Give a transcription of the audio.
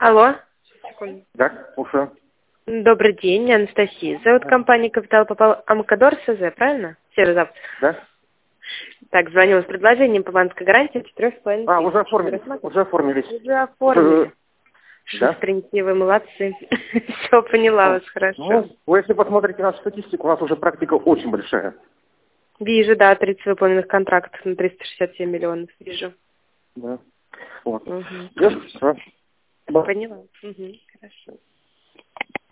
Алло. Секунду. Да, слушаю. Добрый день, Анастасия. Зовут компания «Капитал» попал Амкадор СЗ, правильно? Северо-Запад. Да? Так, звонила с предложением по банковской гарантии 4,5 тысяч. Уже оформились. Уже оформились. Уже оформили. Да? Шустренькие вы, молодцы. Все, поняла вас хорошо. Ну, вы если посмотрите нашу статистику, у нас уже практика очень большая. Вижу, да, 30 выполненных контрактов на 367 миллионов. Вижу. Да. Вот. Угу. Всё. Поняла. Угу. Хорошо.